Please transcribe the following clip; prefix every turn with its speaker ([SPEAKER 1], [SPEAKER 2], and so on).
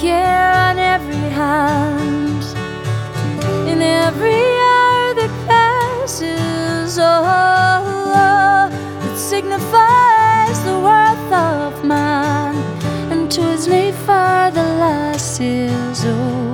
[SPEAKER 1] care on every hand, in every hour that passes. Oh, it signifies the worth of man, and 'twas made for the lasses. Oh,